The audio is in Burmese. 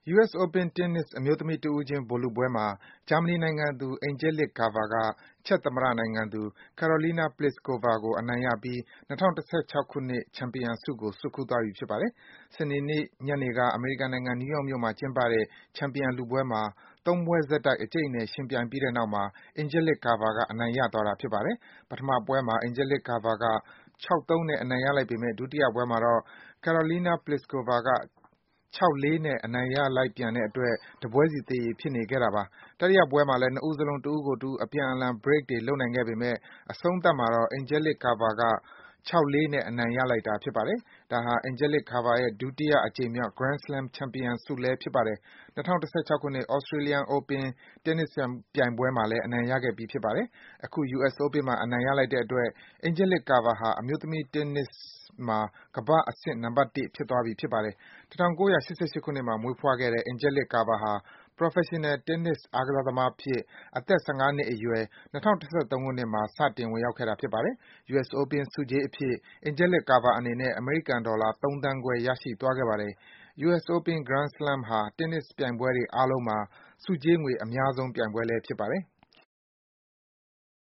US Open တင်းနစ်အမျိုးသမီးတဦးချင်းဗိုလ်လုပွဲမှာ ဂျာမနီနိုင်ငံသူ Angelique Kerber က ချက်သမ္မတနိုင်ငံသူ Karolina Pliskova ကို အနိုင်ရပြီး ၂၀၁၆ ခုနှစ် ချန်ပီယံဆုကို ဆွတ်ခူးသွားပြီ ဖြစ်ပါတယ်။ စနေနေ့ညနေက အမေရိကန်နိုင်ငံ၊ နယူးယောက်မြို့မှာ ကျင်းပတဲ့ ချန်ပီယံလုပွဲမှာ ၃ ပွဲဆက်တိုက် အကြိတ်အနယ် ယှဉ်ပြိုင်ပြီးတဲ့နောက်မှာ Angelique Kerber က အနိုင်ရသွားတာ ဖြစ်ပါတယ်။ ပထမပွဲမှာ Angelique Kerber က ၆-၃ နဲ့ အနိုင်ရလိုက်ပေမယ့် ဒုတိယပွဲမှာတော့ Karolina Pliskova က ၆-၄ နဲ့ အနိုင်ရလိုက်ပြန်တဲ့အတွက် တပွဲစီ သရေဖြစ်နေခဲ့တာပါ။ တတိယပွဲမှာလည်း နှစ်ဦးစလုံး တဦးကိုတဦး အပြန်အလှန် ဘရိတ်တွေ လုပ်နိုင်ခဲ့ပေမယ့် အဆုံးသတ်မှာတော့ Angelique Kerber က ၆-၄ နဲ့ အနိုင်ရလိုက်တာ ဖြစ်ပါတယ်။ ဒါဟာ Angelique Kerber ရဲ့ ဒုတိယအကြိမ်မြောက် Grand Slam ချန်ပီယံဆုလည်း ဖြစ်ပါတယ်။ ၂၀၁၆ ခုနှစ် Australian Open တင်းနစ်ပြိုင်ပွဲမှာလည်း အနိုင်ရခဲ့ပြီး ဖြစ်ပါတယ်။ အခု US Open မှာ အနိုင်ရလိုက်တဲ့အတွက် Angelique Kerber ဟာ အမျိုးသမီးတင်းနစ်မှာ ကမ္ဘာ့အဆင့် နံပါတ် ၁ ဖြစ်သွားပြီ ဖြစ်ပါတယ်။ ၁၉၈၈ ခုနှစ်မှာ မွေးဖွားခဲ့တဲ့ Angelique Kerber ဟာ ပရော်ဖက်ရှင်နယ် တင်းနစ်အားကစားသမားအဖြစ် အသက် ၁၅ နှစ်အရွယ် ၂၀၁၃ ခုနှစ်မှာ စတင် ဝင်ရောက်ခဲ့တာ ဖြစ်ပါတယ်။ US Open ဆုကြေးအဖြစ် Angelique Kerber အနေနဲ့ အမေရိကန်ဒေါ်လာ ၃ သန်းခွဲ ရရှိသွားခဲ့ပါတယ်။ US Open Grand Slam ဟာ တင်းနစ်ပြိုင်ပွဲတွေအားလုံးမှာ ဆုကြေးငွေ အများဆုံး ပြိုင်ပွဲလည်း ဖြစ်ပါတယ်